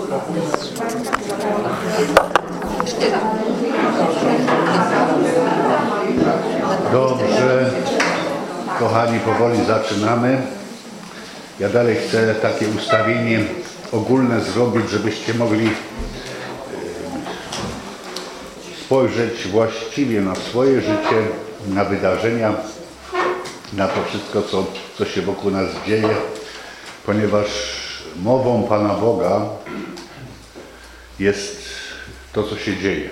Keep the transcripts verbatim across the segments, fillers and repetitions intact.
Dobrze, kochani, powoli zaczynamy. Ja dalej chcę takie ustawienie ogólne zrobić, żebyście mogli spojrzeć właściwie na swoje życie, na wydarzenia, na to wszystko, co, co się wokół nas dzieje, ponieważ mową Pana Boga jest to, co się dzieje.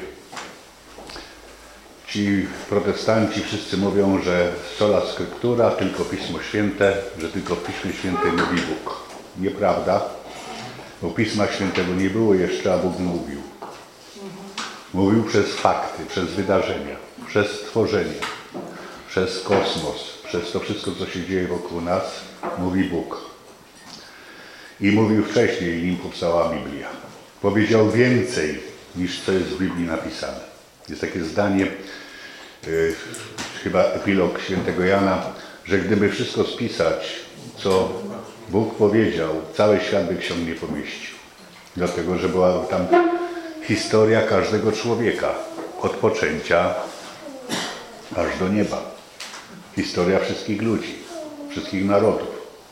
Ci protestanci wszyscy mówią, że sola scriptura, tylko Pismo Święte, że tylko w Piśmie Świętym mówi Bóg. Nieprawda, bo Pisma Świętego nie było jeszcze, a Bóg mówił. Mówił przez fakty, przez wydarzenia, przez stworzenie, przez kosmos, przez to wszystko, co się dzieje wokół nas, mówi Bóg. I mówił wcześniej, nim powstała Biblia. Powiedział więcej, niż co jest w Biblii napisane. Jest takie zdanie, yy, chyba epilog świętego Jana, że gdyby wszystko spisać, co Bóg powiedział, cały świat by ksiąg nie pomieścił. Dlatego, że była tam historia każdego człowieka, od poczęcia aż do nieba. Historia wszystkich ludzi, wszystkich narodów.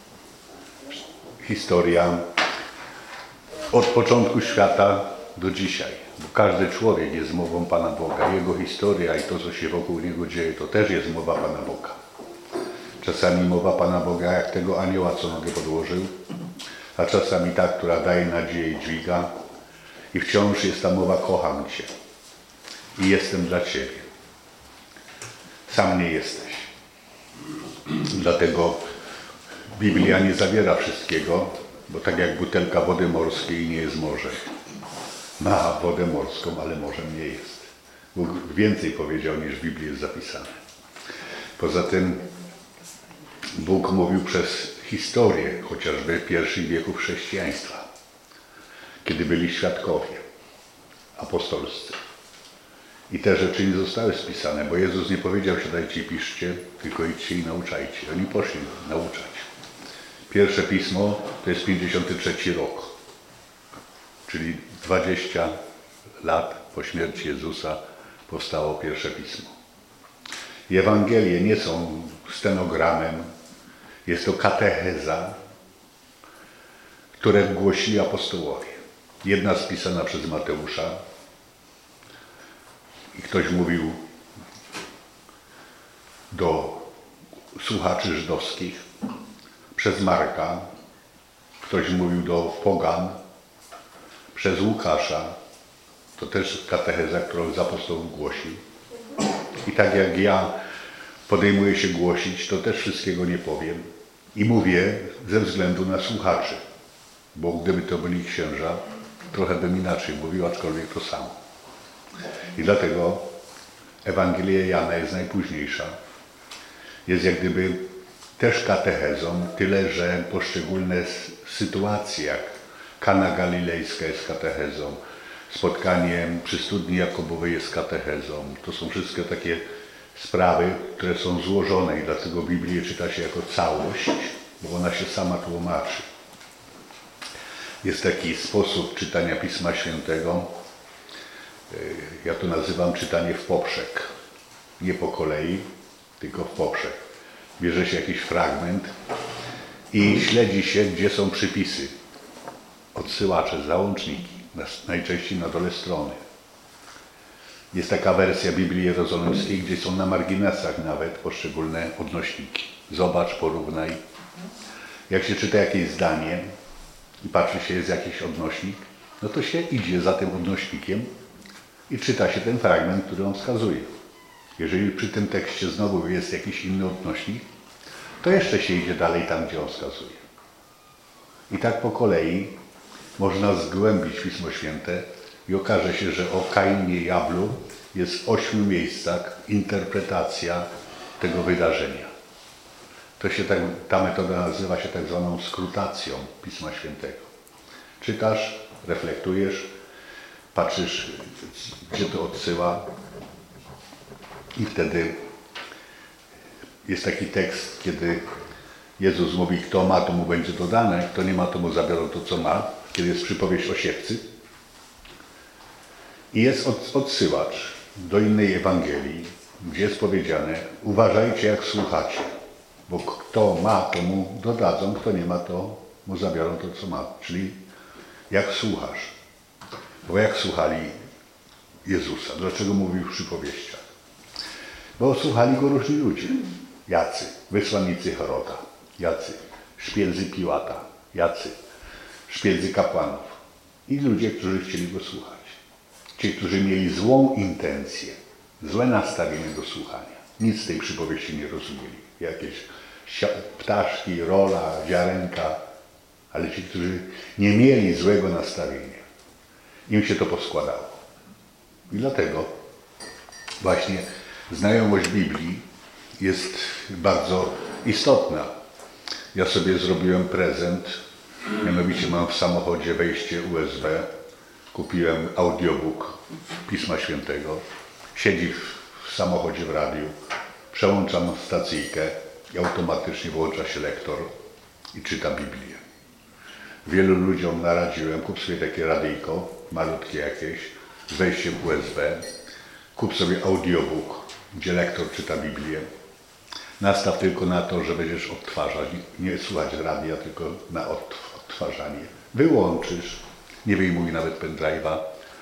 Historia od początku świata do dzisiaj. Bo każdy człowiek jest mową Pana Boga. Jego historia i to, co się wokół niego dzieje, to też jest mowa Pana Boga. Czasami mowa Pana Boga jak tego anioła, co nogę podłożył, a czasami ta, która daje nadzieję i dźwiga. I wciąż jest ta mowa kocham Cię i jestem dla Ciebie. Sam nie jesteś. Dlatego Biblia nie zawiera wszystkiego, bo tak jak butelka wody morskiej nie jest morzem. Ma wodę morską, ale morzem nie jest. Bóg więcej powiedział, niż w Biblii jest zapisane. Poza tym Bóg mówił przez historię, chociażby pierwszych wieków chrześcijaństwa, kiedy byli świadkowie apostolscy. I te rzeczy nie zostały spisane, bo Jezus nie powiedział, siadajcie i piszcie, tylko idźcie i nauczajcie. Oni poszli nauczać. Pierwsze pismo to jest pięćdziesiąty trzeci rok, czyli dwadzieścia lat po śmierci Jezusa powstało pierwsze pismo. I Ewangelie nie są stenogramem, jest to katecheza, które głosili apostołowie. Jedna spisana przez Mateusza i ktoś mówił do słuchaczy żydowskich, przez Marka, ktoś mówił do pogan, przez Łukasza, to też katecheza, którą z apostołów głosił. I tak jak ja podejmuję się głosić, to też wszystkiego nie powiem. I mówię ze względu na słuchaczy, bo gdyby to byli księża, trochę bym inaczej mówił, aczkolwiek to samo. I dlatego Ewangelia Jana jest najpóźniejsza. Jest jak gdyby też katechezą, tyle że poszczególne sytuacje, jak Kana Galilejska jest katechezą, spotkanie przy studni Jakobowej jest katechezą. To są wszystkie takie sprawy, które są złożone i dlatego Biblię czyta się jako całość, bo ona się sama tłumaczy. Jest taki sposób czytania Pisma Świętego, ja to nazywam czytanie w poprzek. Nie po kolei, tylko w poprzek. Bierze się jakiś fragment i śledzi się, gdzie są przypisy, odsyłacze, załączniki, najczęściej na dole strony. Jest taka wersja Biblii Jerozolimskiej, gdzie są na marginesach nawet poszczególne odnośniki. Zobacz, porównaj. Jak się czyta jakieś zdanie i patrzy się, jest jakiś odnośnik, no to się idzie za tym odnośnikiem i czyta się ten fragment, który on wskazuje. Jeżeli przy tym tekście znowu jest jakiś inny odnośnik, to jeszcze się idzie dalej tam, gdzie on wskazuje. I tak po kolei można zgłębić Pismo Święte i okaże się, że o Kainie i Ablu jest w ośmiu miejscach interpretacja tego wydarzenia. To się tak, ta metoda nazywa się tak zwaną skrutacją Pisma Świętego. Czytasz, reflektujesz, patrzysz, gdzie to odsyła i wtedy jest taki tekst, kiedy Jezus mówi, kto ma, to mu będzie dodane, kto nie ma, to mu zabiorą to, co ma. kiedy jest przypowieść o siewcy i jest od, odsyłacz do innej Ewangelii, gdzie jest powiedziane: uważajcie, jak słuchacie, bo kto ma, to mu dodadzą, kto nie ma, to mu zabiorą to, co ma. Czyli jak słuchasz. Bo jak słuchali Jezusa? Dlaczego mówił w przypowieściach? Bo słuchali go różni ludzie. Jacy? Wysłannicy Heroda. Jacy? Szpiedzy Piłata. Jacy? Szpiedzy kapłanów. I ludzie, którzy chcieli go słuchać. Ci, którzy mieli złą intencję, złe nastawienie do słuchania. Nic z tej przypowieści nie rozumieli. Jakieś ptaszki, rola, ziarenka, ale ci, którzy nie mieli złego nastawienia, im się to poskładało. I dlatego właśnie znajomość Biblii jest bardzo istotna. Ja sobie zrobiłem prezent, mianowicie mam w samochodzie wejście U S B, kupiłem audiobook Pisma Świętego, siedzi w, w samochodzie w radiu, przełączam stacyjkę i automatycznie włącza się lektor i czyta Biblię. Wielu ludziom naradziłem: kup sobie takie radyjko, malutkie jakieś, z wejściem U S B, kup sobie audiobook, gdzie lektor czyta Biblię. Nastaw tylko na to, że będziesz odtwarzać, nie słuchać radia, tylko na odtwarzanie. Wyłączysz, nie wyjmuj nawet pendrive'a,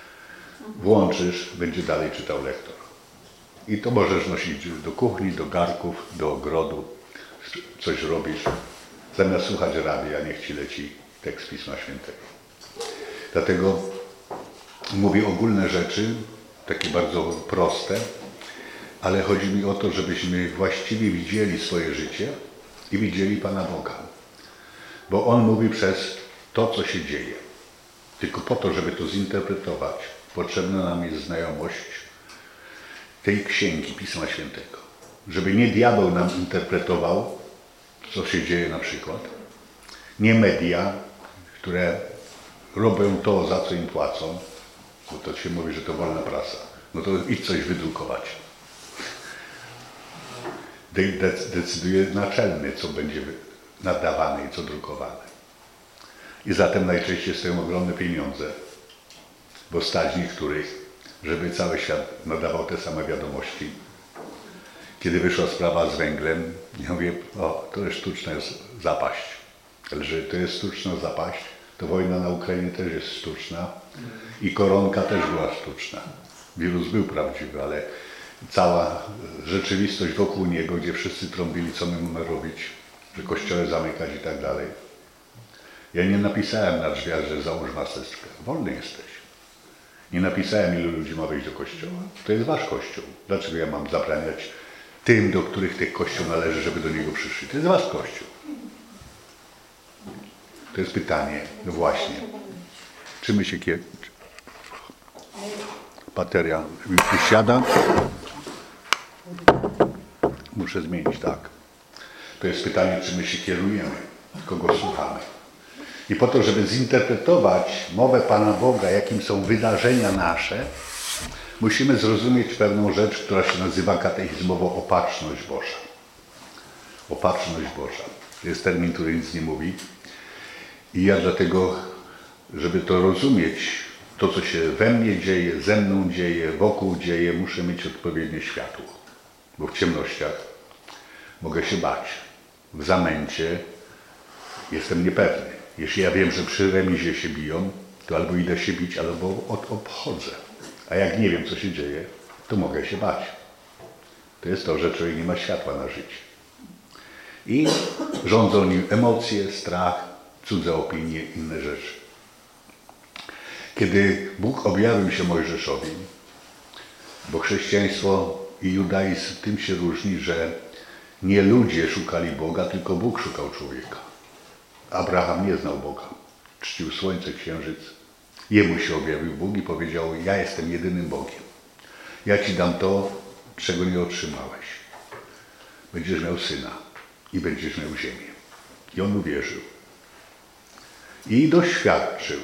włączysz, będzie dalej czytał lektor. I to możesz nosić do kuchni, do garków, do ogrodu, coś robisz. Zamiast słuchać radia, niech ci leci tekst Pisma Świętego. Dlatego mówię ogólne rzeczy, takie bardzo proste, ale chodzi mi o to, żebyśmy właściwie widzieli swoje życie i widzieli Pana Boga. Bo On mówi przez to, co się dzieje. Tylko po to, żeby to zinterpretować, potrzebna nam jest znajomość tej księgi Pisma Świętego. Żeby nie diabeł nam interpretował, co się dzieje na przykład, nie media, które robią to, za co im płacą, bo to się mówi, że to wolna prasa. No to idź coś wydrukować. Decyduje naczelny, co będzie nadawane i co drukowane. I zatem najczęściej stoją ogromne pieniądze, bo stać niektórych, żeby cały świat nadawał te same wiadomości. Kiedy wyszła sprawa z węglem, ja mówię: o, to jest sztuczna zapaść. Ale że to jest sztuczna zapaść, to wojna na Ukrainie też jest sztuczna i koronka też była sztuczna. Wirus był prawdziwy, ale cała rzeczywistość wokół niego, gdzie wszyscy trąbili, co my mamy robić, że kościoły zamykać i tak dalej. Ja nie napisałem na drzwiach, że załóż maseczkę. Wolny jesteś. Nie napisałem, ilu ludzi ma wejść do kościoła. To jest wasz kościół. Dlaczego ja mam zabraniać tym, do których tych kościół należy, żeby do niego przyszli? To jest wasz kościół. To jest pytanie, no właśnie. Czy my się kierujemy? Bateria wysiada. Muszę zmienić, tak. To jest pytanie, czy my się kierujemy, kogo słuchamy. I po to, żeby zinterpretować mowę Pana Boga, jakim są wydarzenia nasze, musimy zrozumieć pewną rzecz, która się nazywa katechizmowo opatrzność Boża. Opatrzność Boża. To jest termin, który nic nie mówi. I ja dlatego, żeby to rozumieć, to, co się we mnie dzieje, ze mną dzieje, wokół dzieje, muszę mieć odpowiednie światło. Bo w ciemnościach mogę się bać. W zamęcie jestem niepewny. Jeśli ja wiem, że przy remizie się biją, to albo idę się bić, albo od, obchodzę. A jak nie wiem, co się dzieje, to mogę się bać. To jest to, że człowiek nie ma światła na życie. I rządzą nim emocje, strach, cudze opinie, inne rzeczy. Kiedy Bóg objawił się Mojżeszowi, bo chrześcijaństwo i judaizm tym się różni, że nie ludzie szukali Boga, tylko Bóg szukał człowieka. Abraham nie znał Boga. Czcił słońce, księżyc. Jemu się objawił Bóg i powiedział: ja jestem jedynym Bogiem. Ja ci dam to, czego nie otrzymałeś. Będziesz miał syna i będziesz miał ziemię. I on uwierzył. I doświadczył.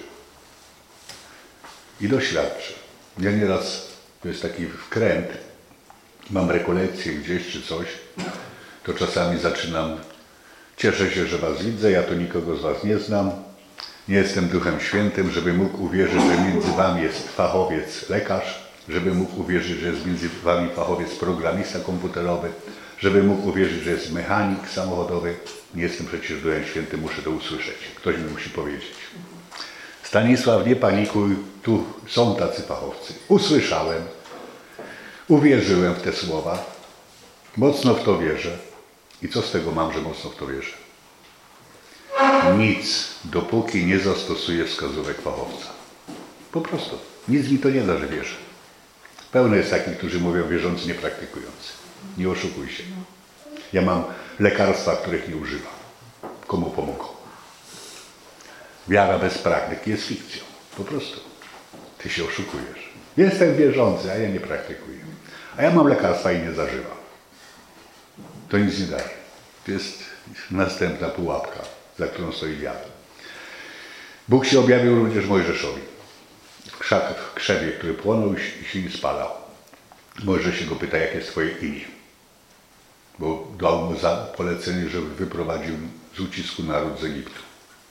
I doświadczył. Ja nieraz, to jest taki wkręt, mam rekolekcję gdzieś czy coś, to czasami zaczynam: cieszę się, że was widzę, ja tu nikogo z was nie znam. Nie jestem Duchem Świętym, żeby mógł uwierzyć, że między wami jest fachowiec lekarz, żeby mógł uwierzyć, że jest między wami fachowiec programista komputerowy, żeby mógł uwierzyć, że jest mechanik samochodowy. Nie jestem przecież Duchem Świętym, muszę to usłyszeć. Ktoś mi musi powiedzieć. Stanisław, nie panikuj, tu są tacy fachowcy. Usłyszałem, uwierzyłem w te słowa, mocno w to wierzę. I co z tego mam, że mocno w to wierzę? Nic, dopóki nie zastosuję wskazówek fachowca. Po prostu. Nic mi to nie da, że wierzę. Pełno jest takich, którzy mówią wierzący, nie praktykujący. Nie oszukuj się. Ja mam lekarstwa, których nie używam. Komu pomogą? Wiara bez praktyki jest fikcją. Po prostu. Ty się oszukujesz. Jestem wierzący, a ja nie praktykuję. A ja mam lekarstwa i nie zażywam. To nic nie daje. To jest następna pułapka, za którą stoi wiara. Bóg się objawił również Mojżeszowi. W, krzak, w krzewie, który płonął i się nie spalał. Mojżesz się go pyta, jakie jest twoje imię. Bo dał mu za polecenie, żeby wyprowadził z ucisku naród z Egiptu.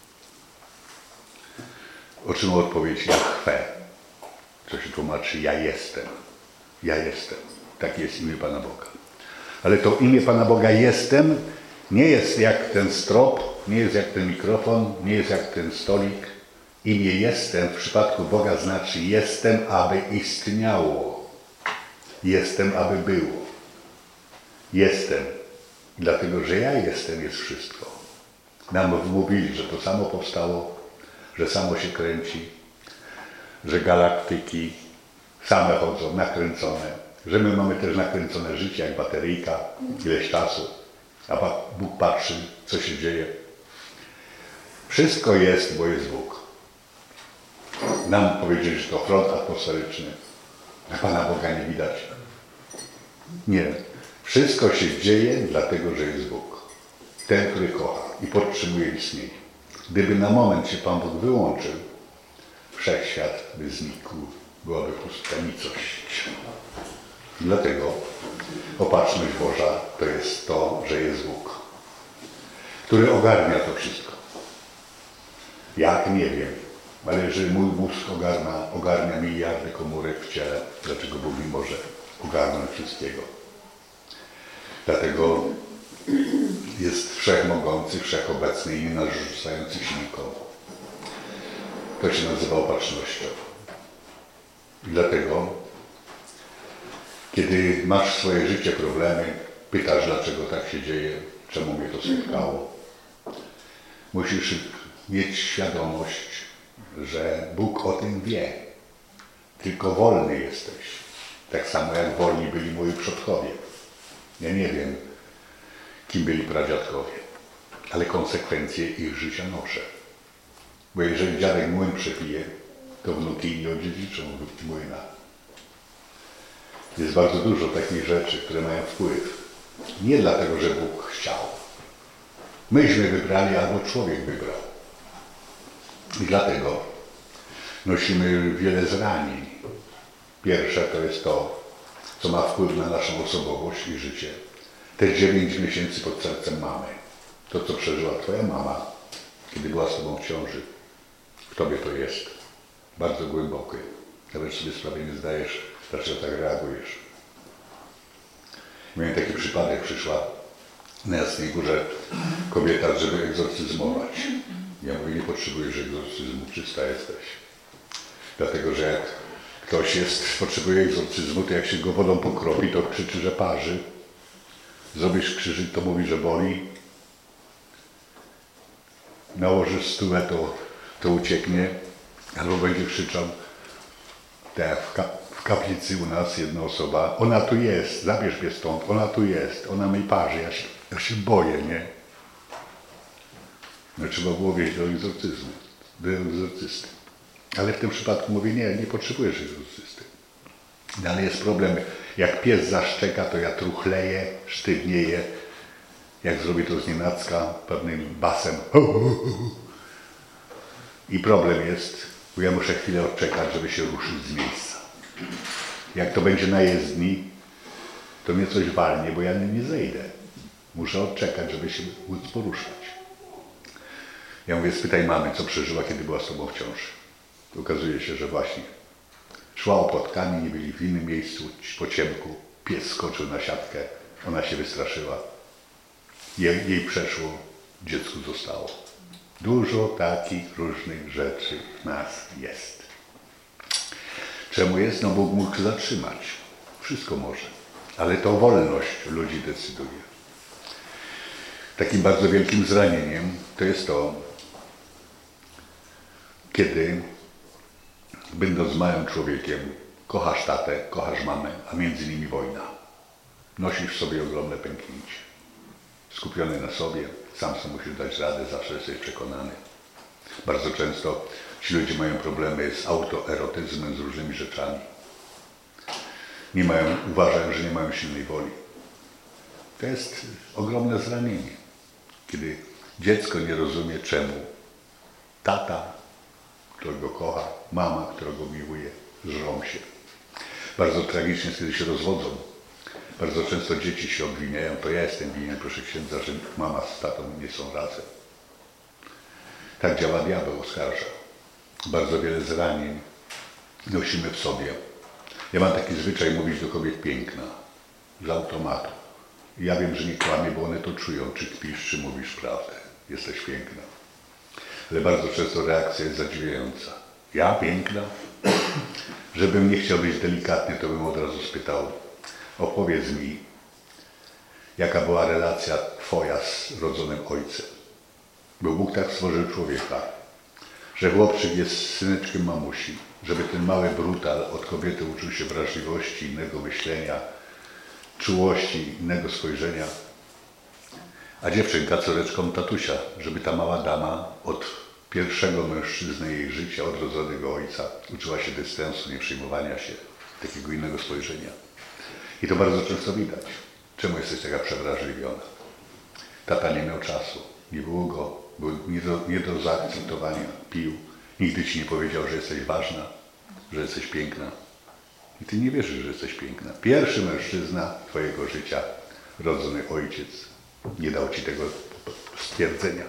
Otrzymał odpowiedź Jahwe, co się tłumaczy ja jestem. Ja jestem. Takie jest imię Pana Boga. Ale to imię Pana Boga jestem nie jest jak ten strop, nie jest jak ten mikrofon, nie jest jak ten stolik. Imię jestem w przypadku Boga znaczy jestem, aby istniało. Jestem, aby było. Jestem. Dlatego, że ja jestem, jest wszystko. Nam wmówili, że to samo powstało, że samo się kręci, że galaktyki same chodzą, nakręcone, że my mamy też nakręcone życie jak bateryjka, ileś czasu, a Bóg patrzy, co się dzieje. Wszystko jest, bo jest Bóg. Nam powiedzieli, że to front atmosferyczny, a Pana Boga nie widać. Nie. Wszystko się dzieje dlatego, że jest Bóg. Ten, który kocha i podtrzymuje istnienie. Gdyby na moment się Pan Bóg wyłączył, wszechświat by znikł. Byłaby pustka nicość. Dlatego opatrzność Boża to jest to, że jest Bóg, który ogarnia to wszystko. Jak? Nie wiem. Ale jeżeli mój mózg ogarnia, ogarnia miliardy komórek w ciele, dlaczego Bóg nie może ogarnąć wszystkiego? Dlatego jest wszechmogący, wszechobecny i nie narzucający się nikomu. To się nazywa opatrznością. I dlatego, kiedy masz w swoje życie problemy, pytasz, dlaczego tak się dzieje, czemu mnie to spotkało, musisz mieć świadomość, że Bóg o tym wie. Tylko wolny jesteś. Tak samo jak wolni byli moi przodkowie. Ja nie wiem, kim byli pradziadkowie, ale konsekwencje ich życia noszę. Bo jeżeli dziadek młyn przepije, to wnuki nie odziedziczą młyna. Jest bardzo dużo takich rzeczy, które mają wpływ. Nie dlatego, że Bóg chciał. Myśmy wybrali, albo człowiek wybrał. I dlatego nosimy wiele zranień. Pierwsze to jest to, co ma wpływ na naszą osobowość i życie. Te dziewięć miesięcy pod sercem mamy. To, co przeżyła twoja mama, kiedy była z tobą w ciąży. W tobie to jest. Bardzo głębokie. Nawet sobie sprawy nie zdajesz, dlaczego tak reagujesz. Miałem taki przypadek, przyszła na Jasnej Górze kobieta, żeby egzorcyzmować. Ja mówię, nie potrzebujesz egzorcyzmu, czysta jesteś. Dlatego, że jak ktoś jest, potrzebuje egzorcyzmu, to jak się go wodą pokropi, to krzyczy, że parzy. Zrobisz krzyżyk, to mówi, że boli. Nałożysz stówę, to, to ucieknie. Albo będzie krzyczał. Tak, w, ka w kaplicy u nas jedna osoba, ona tu jest, zabierz mnie stąd, ona tu jest, ona mi parzy, ja się, ja się boję, nie? No trzeba było wieść do egzorcyzmu, do egzorcysty. Ale w tym przypadku mówię, nie, nie potrzebujesz egzorcysty. Dalej jest problem, jak pies zaszczeka, to ja truchleję, sztywnieję. Jak zrobię to znienacka, pewnym basem. I problem jest, bo ja muszę chwilę odczekać, żeby się ruszyć z miejsca. Jak to będzie na jezdni, to mnie coś walnie, bo ja nie zejdę. Muszę odczekać, żeby się móc poruszać. Ja mówię, spytaj mamy, co przeżyła, kiedy była z tobą w ciąży. Okazuje się, że właśnie szła opłotkami, nie byli w innym miejscu, po ciemku, pies skoczył na siatkę, ona się wystraszyła. Jej, jej przeszło, dziecku zostało. Dużo takich różnych rzeczy w nas jest. Czemu jest? No Bóg mógł zatrzymać. Wszystko może. Ale to wolność ludzi decyduje. Takim bardzo wielkim zranieniem to jest to, kiedy będąc małym człowiekiem, kochasz tatę, kochasz mamę, a między nimi wojna. Nosisz w sobie ogromne pęknięcie. Skupiony na sobie, sam sobie musisz dać radę, zawsze jesteś przekonany. Bardzo często ci ludzie mają problemy z autoerotyzmem, z różnymi rzeczami. Nie mają, uważają, że nie mają silnej woli. To jest ogromne zranienie, kiedy dziecko nie rozumie, czemu tata, którego kocha, mama, którego miłuje, żrą się. Bardzo tragicznie jest, kiedy się rozwodzą. Bardzo często dzieci się obwiniają, to ja jestem winien, proszę księdza, że mama z tatą nie są razem. Tak działa diabeł, oskarża. Bardzo wiele zranień nosimy w sobie. Ja mam taki zwyczaj mówić do kobiet piękna, z automatu. Ja wiem, że nie kłamie, bo one to czują, czy kpisz, czy mówisz prawdę. Jesteś piękna. Ale bardzo często reakcja jest zadziwiająca. Ja piękna? Żebym nie chciał być delikatny, to bym od razu spytał, opowiedz mi, jaka była relacja twoja z rodzonym ojcem. Bo Bóg tak stworzył człowieka, że chłopczyk jest syneczkiem mamusi, żeby ten mały brutal od kobiety uczył się wrażliwości, innego myślenia, czułości, innego spojrzenia, a dziewczynka córeczką tatusia, żeby ta mała dama od pierwszego mężczyzny jej życia, od rodzonego ojca, uczyła się dystansu, nie przyjmowania się, takiego innego spojrzenia. I to bardzo często widać. Czemu jesteś taka przewrażliwiona? Tata nie miał czasu, nie było go, był nie do, nie do zaakceptowania, pił, nigdy ci nie powiedział, że jesteś ważna, że jesteś piękna. I ty nie wierzysz, że jesteś piękna. Pierwszy mężczyzna twojego życia, rodzony ojciec, nie dał ci tego stwierdzenia.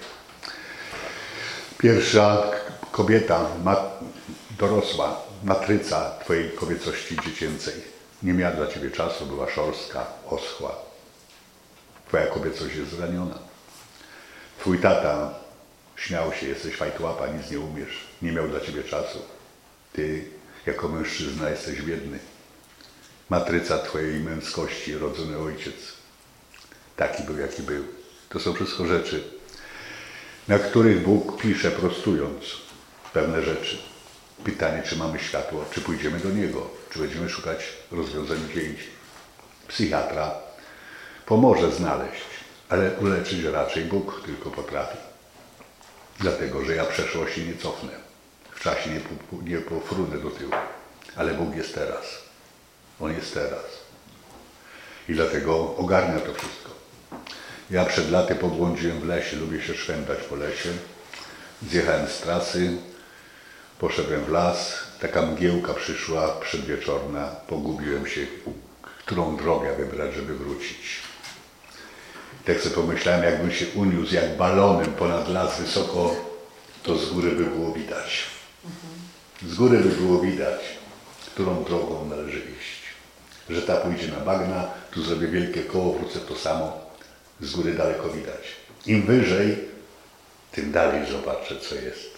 Pierwsza kobieta, ma, dorosła, matryca twojej kobiecości dziecięcej, nie miała dla ciebie czasu, była szorstka, oschła. Twoja kobiecość jest zraniona. Twój tata śmiał się, jesteś fajtłapa, nic nie umiesz, nie miał dla ciebie czasu. Ty jako mężczyzna jesteś biedny. Matryca twojej męskości, rodzony ojciec, taki był, jaki był. To są wszystko rzeczy, na których Bóg pisze, prostując pewne rzeczy. Pytanie, czy mamy światło, czy pójdziemy do Niego, czy będziemy szukać rozwiązań gdzieś. Psychiatra pomoże znaleźć, ale uleczyć raczej Bóg tylko potrafi. Dlatego, że ja przeszłości nie cofnę. W czasie nie, nie pofrunę do tyłu. Ale Bóg jest teraz. On jest teraz. I dlatego ogarnia to wszystko. Ja przed laty pobłądziłem w lesie, lubię się szwendać po lesie. Zjechałem z trasy, poszedłem w las, taka mgiełka przyszła przedwieczorna, pogubiłem się, którą drogę wybrać, żeby wrócić. I tak sobie pomyślałem, jakbym się uniósł jak balonem ponad las wysoko, to z góry by było widać. Z góry by było widać, którą drogą należy iść. Że ta pójdzie na bagna, tu zrobię wielkie koło, wrócę to samo. Z góry daleko widać. Im wyżej, tym dalej zobaczę, co jest.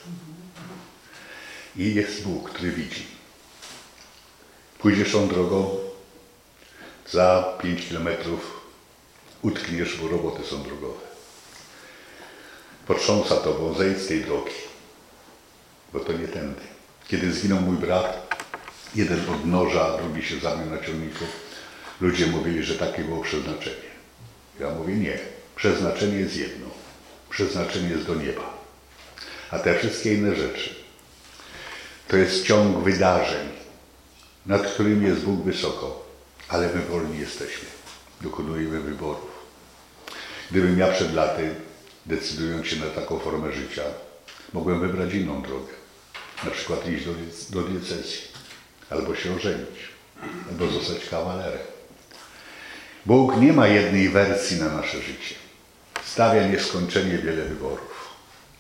I jest Bóg, który widzi. Pójdziesz tą drogą, za pięć kilometrów utkniesz, bo roboty są drogowe. Potrząsa tobą, zejdź z tej drogi, bo to nie tędy. Kiedy zginął mój brat, jeden od noża, drugi się zabił na ciągniku, ludzie mówili, że takie było przeznaczenie. Ja mówię, nie. Przeznaczenie jest jedno. Przeznaczenie jest do nieba. A te wszystkie inne rzeczy to jest ciąg wydarzeń, nad którymi jest Bóg wysoko, ale my wolni jesteśmy. Dokonujemy wyborów. Gdybym ja przed laty, decydując się na taką formę życia, mogłem wybrać inną drogę. Na przykład iść do, do diecezji, albo się ożenić, albo zostać kawalerem. Bóg nie ma jednej wersji na nasze życie. Stawia nieskończenie wiele wyborów.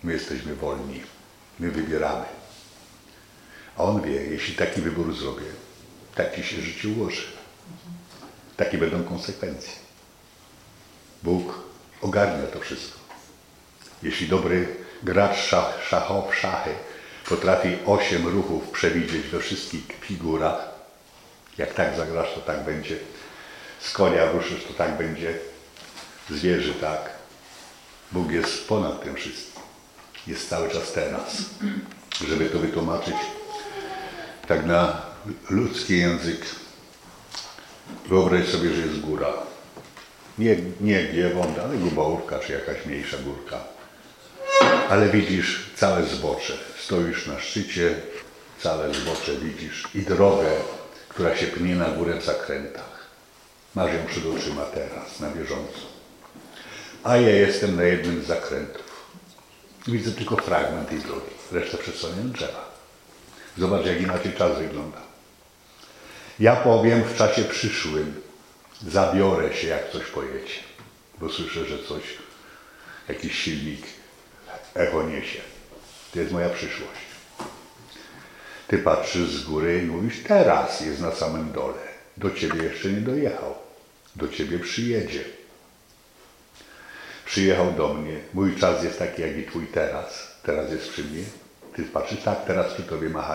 My jesteśmy wolni. My wybieramy. A On wie, jeśli taki wybór zrobię, tak ci się życie ułoży. Takie będą konsekwencje. Bóg ogarnia to wszystko. Jeśli dobry gracz szach, szachow, szachy potrafi osiem ruchów przewidzieć we wszystkich figurach, jak tak zagrasz, to tak będzie. Z konia ruszysz, to tak będzie. Z wieży tak. Bóg jest ponad tym wszystkim. Jest cały czas teraz. Żeby to wytłumaczyć tak na ludzki język, wyobraź sobie, że jest góra. Nie, nie Giewont, ale Gubałówka, czy jakaś mniejsza górka. Ale widzisz całe zbocze. Stoisz na szczycie, całe zbocze widzisz i drogę, która się pnie na górę w zakrętach. Masz ją przed oczyma teraz, na bieżąco. A ja jestem na jednym z zakrętów. Widzę tylko fragment tej drogi, resztę przesłonię drzewa. Zobacz, jak inaczej czas wygląda. Ja powiem w czasie przyszłym, zabiorę się, jak coś pojedzie, bo słyszę, że coś, jakiś silnik echo niesie. To jest moja przyszłość. Ty patrzysz z góry i mówisz, teraz jest na samym dole. Do ciebie jeszcze nie dojechał. Do ciebie przyjedzie. Przyjechał do mnie. Mój czas jest taki, jak i twój teraz. Teraz jest przy mnie. Ty patrzysz, tak, teraz przy tobie machaj.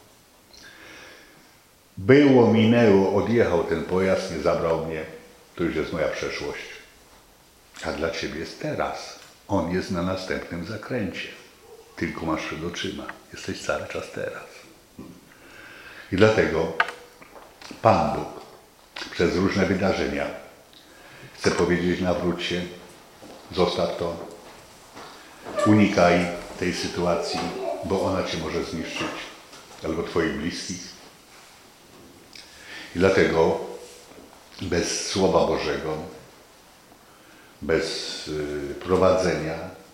Było, minęło, odjechał ten pojazd, nie zabrał mnie. To już jest moja przeszłość. A dla ciebie jest teraz. On jest na następnym zakręcie. Tylko masz przed oczyma. Jesteś cały czas teraz. I dlatego Pan Bóg przez różne wydarzenia chce powiedzieć, nawróć się, zostaw to, unikaj tej sytuacji, bo ona cię może zniszczyć, albo twoich bliskich. I dlatego bez Słowa Bożego, bez y, prowadzenia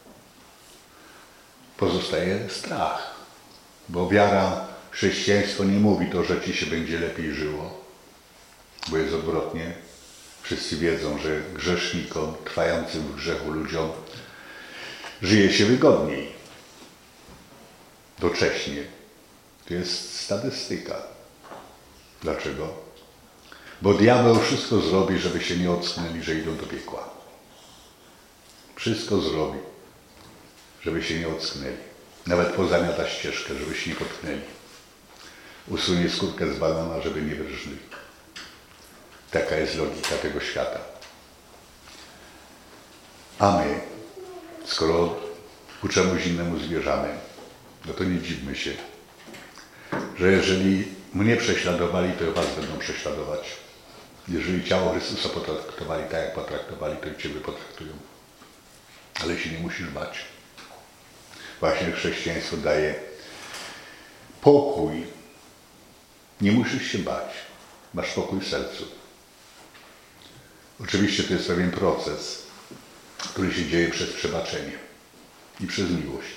pozostaje strach, bo wiara, chrześcijaństwo nie mówi to, że ci się będzie lepiej żyło, bo jest odwrotnie. Wszyscy wiedzą, że grzesznikom, trwającym w grzechu ludziom żyje się wygodniej. Docześnie. To jest statystyka. Dlaczego? Bo diabeł wszystko zrobi, żeby się nie ocknęli, że idą do piekła. Wszystko zrobi, żeby się nie ocknęli. Nawet pozamiata ścieżkę, żeby się nie potknęli. Usunie skórkę z banana, żeby nie wyrżnęli. Taka jest logika tego świata. A my, skoro ku czemuś innemu zmierzamy, no to nie dziwmy się, że jeżeli mnie prześladowali, to was będą prześladować. Jeżeli ciało Chrystusa potraktowali tak, jak potraktowali, to i ciebie potraktują. Ale się nie musisz bać. Właśnie chrześcijaństwo daje pokój. Nie musisz się bać. Masz pokój w sercu. Oczywiście to jest pewien proces, który się dzieje przez przebaczenie i przez miłość.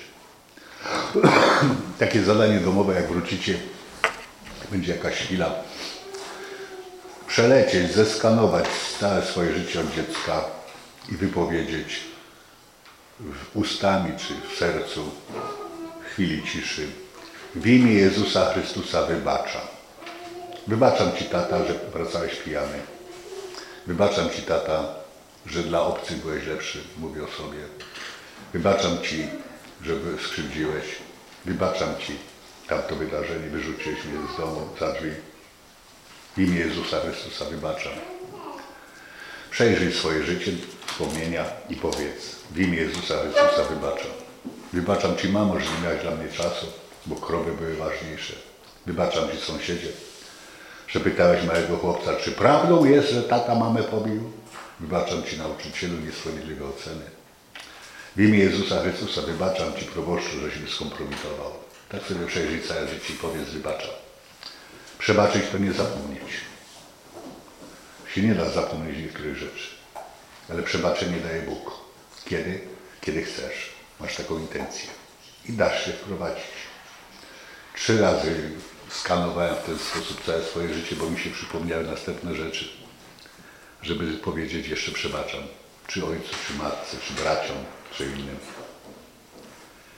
Takie zadanie domowe, jak wrócicie, będzie jakaś chwila, przelecieć, zeskanować całe swoje życie od dziecka i wypowiedzieć ustami czy w sercu w chwili ciszy: w imię Jezusa Chrystusa wybaczam. Wybaczam Ci, tata, że wracałeś pijany. Wybaczam Ci, tata, że dla obcych byłeś lepszy, mówię o sobie. Wybaczam Ci, że skrzywdziłeś. Wybaczam Ci tamto wydarzenie, wyrzuciłeś mnie z domu, za drzwi. W imię Jezusa Chrystusa wybaczam. Przejrzyj swoje życie, wspomnienia i powiedz: w imię Jezusa Chrystusa wybaczam. Wybaczam Ci, mamo, że nie miałeś dla mnie czasu, bo krowy były ważniejsze. Wybaczam Ci, sąsiedzie, że pytałeś małego chłopca, czy prawdą jest, że tata mamę pobił? Wybaczam Ci, nauczycielu, niesprawiedliwe oceny. W imię Jezusa Chrystusa wybaczam Ci, proboszczu, żeś mnie skompromitował. Tak sobie przejrzyj całe życie i powiedz: wybaczam. Przebaczyć to nie zapomnieć. Się nie da zapomnieć niektórych rzeczy. Ale przebaczenie daje Bóg. Kiedy? Kiedy chcesz. Masz taką intencję. I dasz się wprowadzić. Trzy razy skanowałem w ten sposób całe swoje życie, bo mi się przypomniały następne rzeczy. Żeby powiedzieć: jeszcze przebaczam. Czy ojcu, czy matce, czy braciom, czy innym.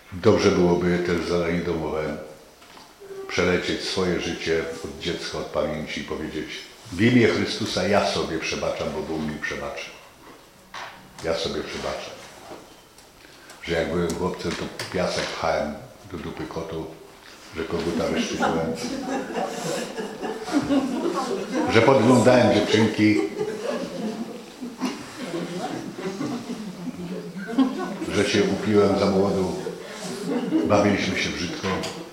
Dobrze byłoby też zadanie domowe przelecieć swoje życie od dziecka, od pamięci i powiedzieć: w imię Chrystusa ja sobie przebaczam, bo Bóg mi przebaczy. Ja sobie przebaczę. Że jak byłem chłopcem, to piasek pchałem do dupy kotu, że koguta wyszczypałem, że podglądałem dziewczynki, że się upiłem za młodu, bawiliśmy się brzydko.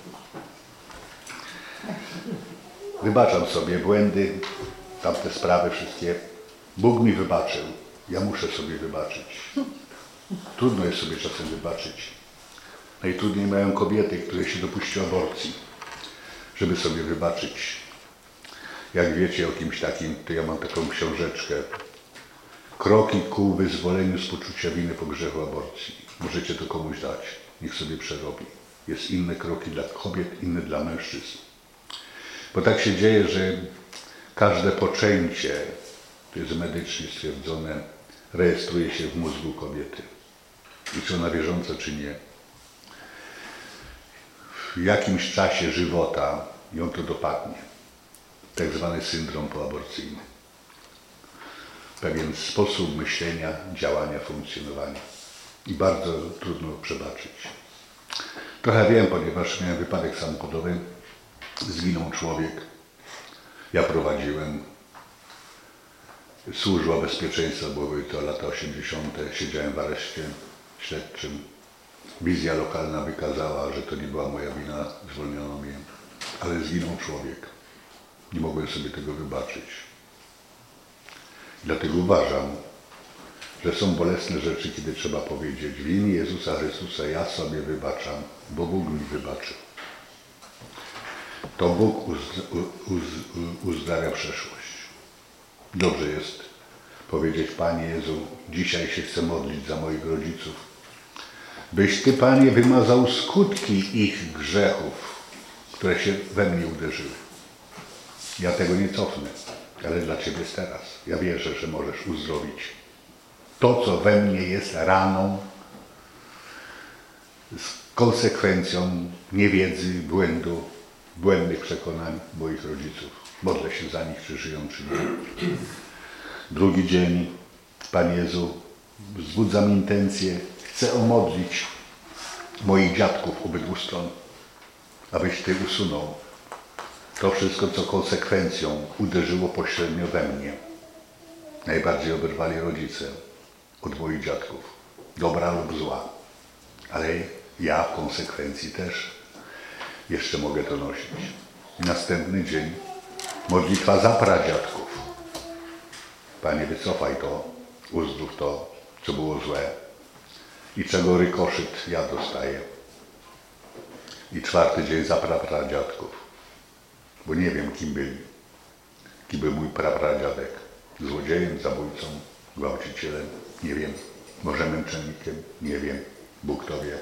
Wybaczam sobie błędy, tamte sprawy wszystkie. Bóg mi wybaczył. Ja muszę sobie wybaczyć. Trudno jest sobie czasem wybaczyć. Najtrudniej mają kobiety, które się dopuściły aborcji, żeby sobie wybaczyć. Jak wiecie o kimś takim, to ja mam taką książeczkę. Kroki ku wyzwoleniu z poczucia winy po grzechu aborcji. Możecie to komuś dać. Niech sobie przerobi. Jest inne kroki dla kobiet, inne dla mężczyzn. Bo tak się dzieje, że każde poczęcie, to jest medycznie stwierdzone, rejestruje się w mózgu kobiety. I czy ona wierząca, czy nie. W jakimś czasie żywota ją to dopadnie. Tak zwany syndrom poaborcyjny. Pewien sposób myślenia, działania, funkcjonowania. I bardzo trudno przebaczyć. Trochę wiem, ponieważ miałem wypadek samochodowy, zginął człowiek. Ja prowadziłem. Służba bezpieczeństwa, bo były to lata osiemdziesiąte. Siedziałem w areszcie śledczym. Wizja lokalna wykazała, że to nie była moja wina, zwolniono mnie. Ale zginął człowiek. Nie mogłem sobie tego wybaczyć. Dlatego uważam, że są bolesne rzeczy, kiedy trzeba powiedzieć: w imię Jezusa Chrystusa ja sobie wybaczam, bo Bóg mi wybaczył. To Bóg uz, uz, uzdrawia przeszłość. Dobrze jest powiedzieć: Panie Jezu, dzisiaj się chcę modlić za moich rodziców, byś Ty, Panie, wymazał skutki ich grzechów, które się we mnie uderzyły. Ja tego nie cofnę, ale dla Ciebie jest teraz. Ja wierzę, że możesz uzdrowić to, co we mnie jest raną, z konsekwencją niewiedzy, błędu, błędnych przekonań moich rodziców. Modlę się za nich, czy żyją, czy nie. Drugi dzień, Panie Jezu, wzbudzam intencję, chcę omodlić moich dziadków obydwu stron, abyś Ty usunął to wszystko, co konsekwencją uderzyło pośrednio we mnie. Najbardziej oberwali rodzice od moich dziadków. Dobra lub zła. Ale ja w konsekwencji też jeszcze mogę to nosić. Następny dzień. Modlitwa za pradziadków. Panie, wycofaj to, uzdrów to, co było złe i czego rykoszyt ja dostaję. I czwarty dzień za prapradziadków. Bo nie wiem, kim byli. Kim był mój prapradziadek. Złodziejem, zabójcą, gwałcicielem. Nie wiem. Może męczennikiem. Nie wiem. Bóg to wie.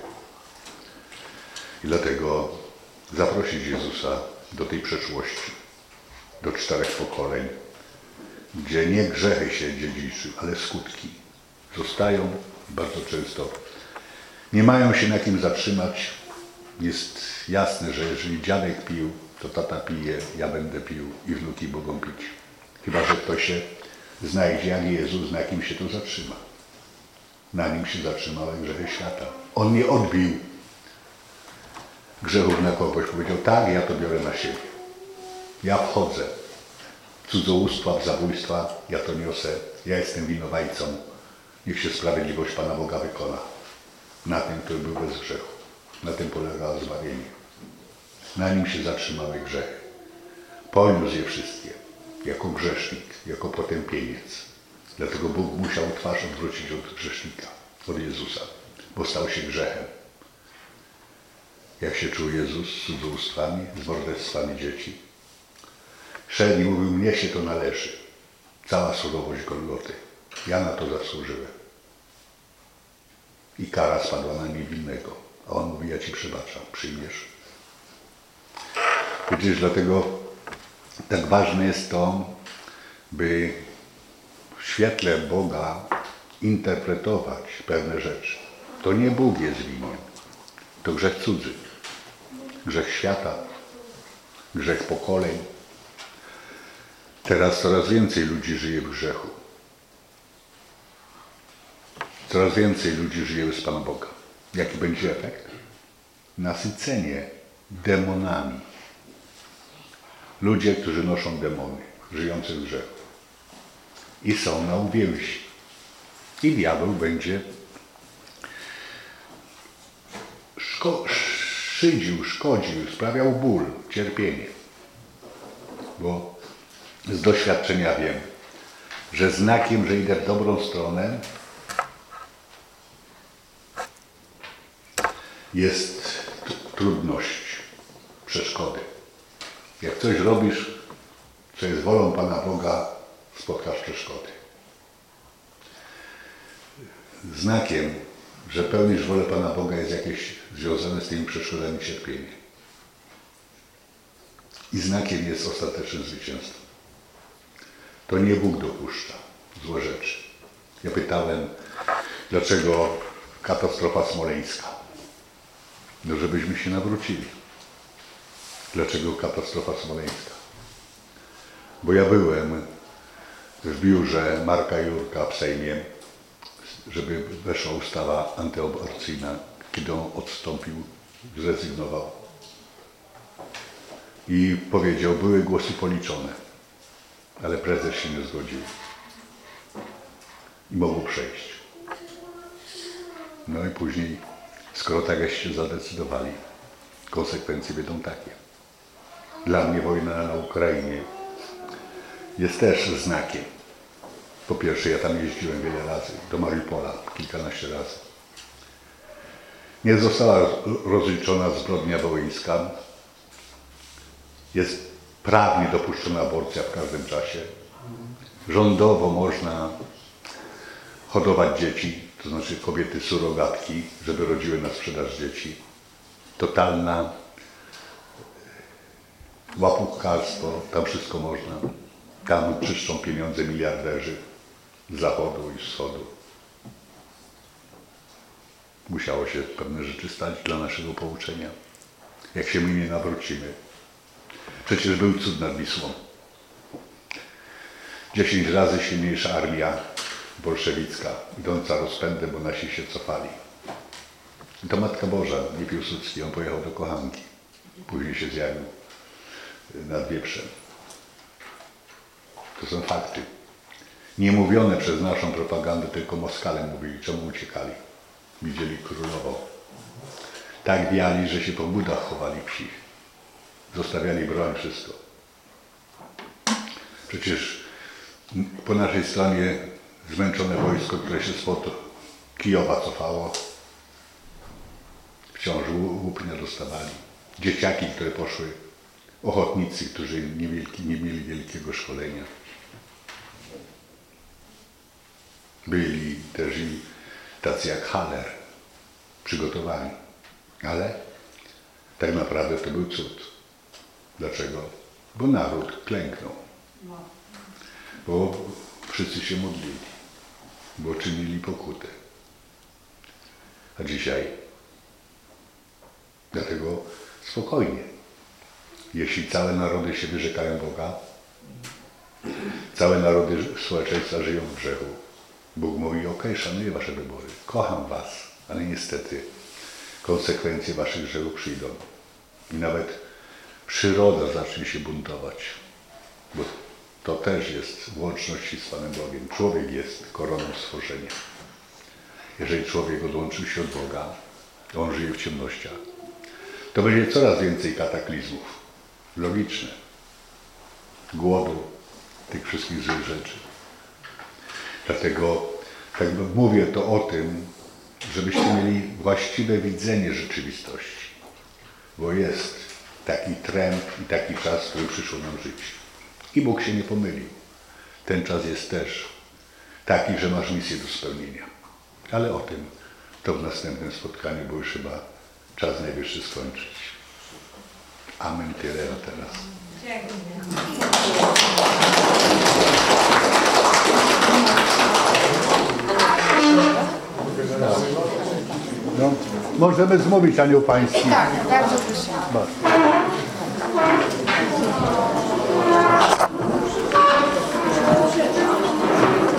I dlatego zaprosić Jezusa do tej przeszłości. Do czterech pokoleń. Gdzie nie grzechy się dziedziczy, ale skutki. Zostają bardzo często. Nie mają się na kim zatrzymać. Jest jasne, że jeżeli dziadek pił, to tata pije, ja będę pił i wnuki mogą pić. Chyba że ktoś się znajdzie, jak Jezus, na kim się to zatrzyma. Na nim się zatrzymały grzechy świata. On nie odbił grzechów na kogoś. Powiedział: tak, ja to biorę na siebie. Ja wchodzę w cudzołóstwa, w zabójstwa, ja to niosę. Ja jestem winowajcą. Niech się sprawiedliwość Pana Boga wykona. Na tym, który był bez grzechu. Na tym polegało zbawienie. Na nim się zatrzymały grzechy. Poniósł je wszystkie. Jako grzesznik, jako potępieniec. Dlatego Bóg musiał twarz odwrócić od grzesznika, od Jezusa, bo stał się grzechem. Jak się czuł Jezus z cudzołóstwami, z morderstwami dzieci? Szedł i mówił: mnie się to należy. Cała surowość Golgoty. Ja na to zasłużyłem. I kara spadła na niewinnego. A on mówi: ja Ci przebaczam, przyjmiesz. Widzisz, dlatego tak ważne jest to, by w świetle Boga interpretować pewne rzeczy. To nie Bóg jest winien. to grzech cudzy, grzech świata, grzech pokoleń. Teraz coraz więcej ludzi żyje w grzechu. Coraz więcej ludzi żyje bez Pana Boga. Jaki będzie efekt? Nasycenie demonami. Ludzie, którzy noszą demony, żyjący w grzechu. I są na uwięzi. I diabeł będzie szko- szydził, szkodził, sprawiał ból, cierpienie. Bo z doświadczenia wiem, że znakiem, że idę w dobrą stronę, jest trudność, przeszkody. Jak coś robisz, co jest wolą Pana Boga, spotkasz przeszkody. Znakiem, że pełnisz wolę Pana Boga, jest jakieś związane z tymi przeszkodami cierpienie. I znakiem jest ostateczne zwycięstwo. To nie Bóg dopuszcza złe rzeczy. Ja pytałem, dlaczego katastrofa smoleńska? No, żebyśmy się nawrócili. Dlaczego katastrofa smoleńska? Bo ja byłem w biurze Marka Jurka w Sejmie, żeby weszła ustawa antyaborcyjna, kiedy on odstąpił, zrezygnował. I powiedział, były głosy policzone, ale prezes się nie zgodził. I mogło przejść. No i później, skoro tak jakście zadecydowali, konsekwencje będą takie. Dla mnie wojna na Ukrainie jest też znakiem. Po pierwsze, ja tam jeździłem wiele razy, do Mariupola, kilkanaście razy. Nie została rozliczona zbrodnia wołyńska. Jest prawnie dopuszczona aborcja w każdym czasie. Rządowo można hodować dzieci, to znaczy kobiety surogatki, żeby rodziły na sprzedaż dzieci. Totalna łapówkarstwo, tam wszystko można. Tam czyszczą pieniądze miliarderzy z zachodu i wschodu. Musiało się pewne rzeczy stać dla naszego pouczenia. Jak się my nie nawrócimy. Przecież był cud nad Wisłą. Dziesięć razy silniejsza armia bolszewicka, idąca rozpędem, bo nasi się cofali. I to Matka Boża, nie Piłsudski, on pojechał do kochanki. Później się zjawił nad Wieprzem. To są fakty. Nie mówione przez naszą propagandę, tylko Moskale mówili, czemu uciekali. Widzieli królową. Tak wiali, że się po budach chowali psi. Zostawiali broń, wszystko. Przecież po naszej stronie zmęczone wojsko, które się spod Kijowa cofało, wciąż łupnia dostawali. Dzieciaki, które poszły, ochotnicy, którzy nie, wielki, nie mieli wielkiego szkolenia. Byli też i tacy jak Haller, przygotowani. Ale tak naprawdę to był cud. Dlaczego? Bo naród klęknął. Bo wszyscy się modlili. Bo czynili pokutę. A dzisiaj dlatego spokojnie. Jeśli całe narody się wyrzekają Boga, całe narody społeczeństwa żyją w grzechu, Bóg mówi, ok, szanuję wasze wybory, kocham was, ale niestety konsekwencje waszych grzechów przyjdą. I nawet przyroda zacznie się buntować, bo to też jest w łączności z Panem Bogiem. Człowiek jest koroną stworzenia. Jeżeli człowiek odłączył się od Boga, to on żyje w ciemnościach. To będzie coraz więcej kataklizmów. Logiczne. Głodu, tych wszystkich złych rzeczy. Dlatego tak mówię to o tym, żebyście mieli właściwe widzenie rzeczywistości. Bo jest taki trend i taki czas, który przyszło nam żyć. I Bóg się nie pomylił. Ten czas jest też taki, że masz misję do spełnienia. Ale o tym to w następnym spotkaniu, bo już chyba czas najwyższy skończyć. Amen. Tyle na teraz. No. możemy zmówić Anioł Pański. Tak, bardzo prosimy. Bardzo.